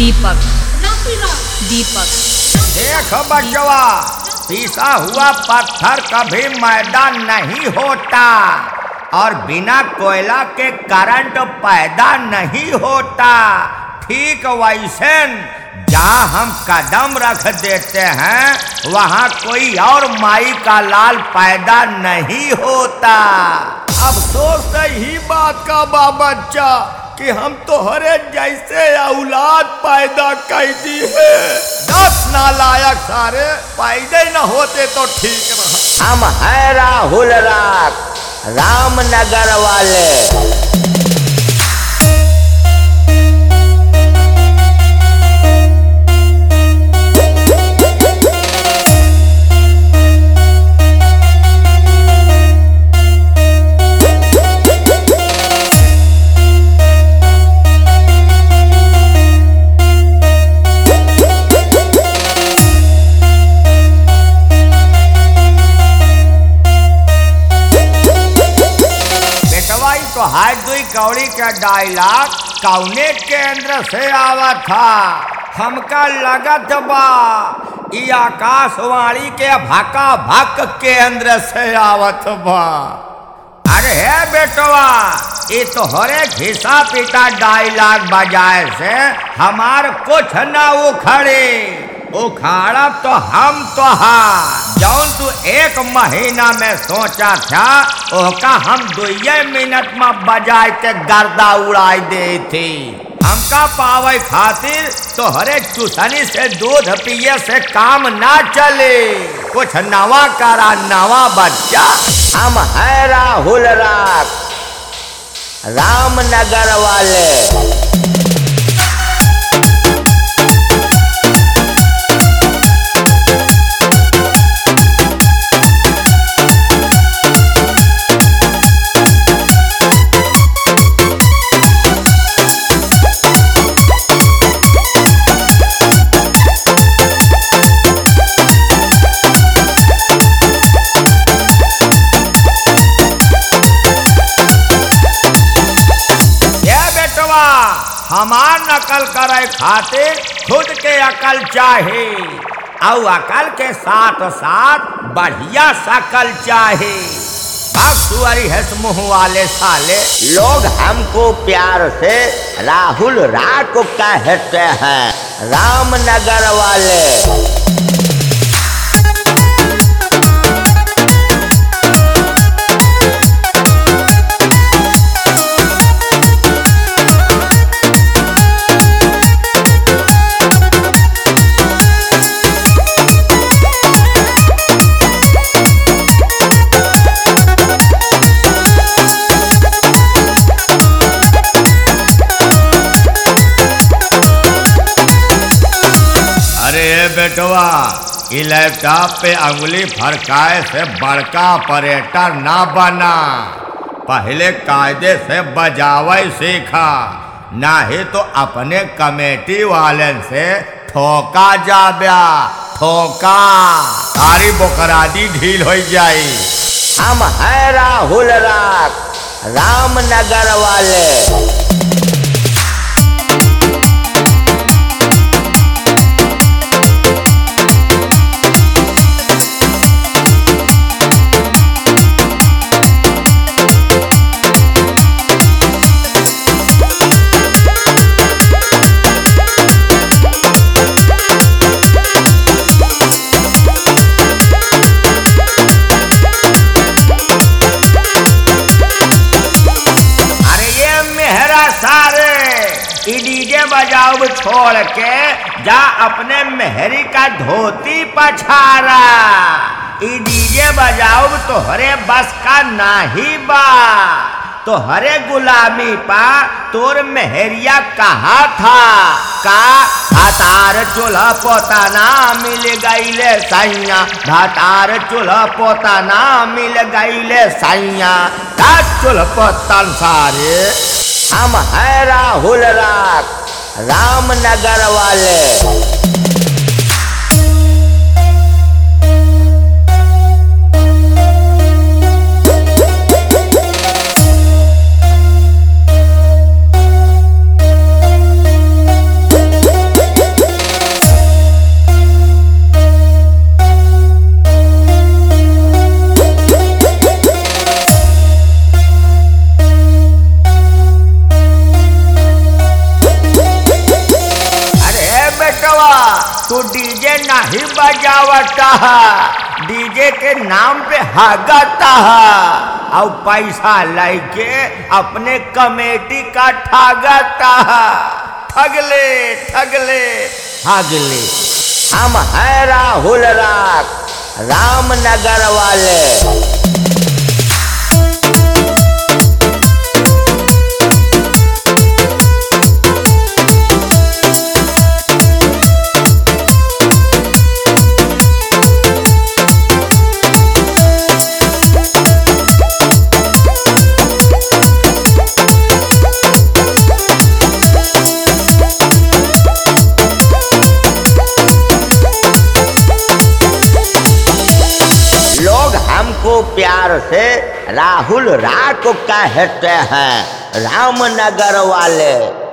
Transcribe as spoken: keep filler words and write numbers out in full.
दीपक दीपक देख बचवा, पीसा हुआ पत्थर कभी मैदान नहीं होता और बिना कोयला के करंट पैदा नहीं होता। ठीक वैसे जहाँ हम कदम रख देते हैं वहाँ कोई और माई का लाल पैदा नहीं होता। अफसोस ही बात का बा बच्चा कि हम तो हरे जैसे औलाद पैदा कर दी है। दस नालायक सारे पैदा न होते तो ठीक रहा। हम है राहुल राग रामनगर वाले। तो हाय दुई कौड़ी का डायलॉग कौने केंद्र से आवा था। हमका लगत बा ई आकाशवाणी के भका भक केंद्र से आवत बा। अरे हे बेटवा, ये तो हरे घिसा पीटा डायलॉग बजाए से हमार कुछ न उखड़े। उखाड़ा तो हम तो हा जौन तू एक महीना में सोचा था ओका हम दुए मिनट में बजाए के गर्दा उड़ाई दे थी। हमका पावे खातिर तो हरे चूसनी से दूध पिए से काम ना चले। कुछ नवा करा नवा बच्चा। हम है राहुल राग रामनगर वाले। हमार नकल करे खातिर खुद के अकल चाहे और अकल के साथ साथ बढ़िया शकल चाहे। सुअरी है मुँह वाले साले। लोग हमको प्यार से राहुल राग को कहते हैं रामनगर वाले। बेटवा, ई लैपटॉप पे अंगुली फरकाए से बड़का ऑपरेटर ना बना। पहले कायदे से बजावे सीखा, नहीं तो अपने कमेटी वाले से ठोका जाब्या ठोका। सारी बोकरादी ढील हो जाई। हम है राहुल राग रामनगर वाले। डीजे बजाओ छोड़ के जा अपने मेहरी का धोती पछारा। ई डीजे बजाओ तो हरे बस का नाही बा। तो हरे गुलामी पा तोर मेहरिया कहा था का भातार चूल्हा पोता ना मिल गईले सैया। भातार चूल्हा पोता ना मिल गईले सैया। चूल्हा पोतन सारे। हम है राहुल राग रामनगर वाले। भी बजावता है, डीजे के नाम पे हगता है और पैसा लेके अपने कमेटी का ठगता है। ठगले ठगले ठगले। हम है राहुल राग रामनगर वाले। हमको प्यार से राहुल राग कहते हैं, रामनगर वाले।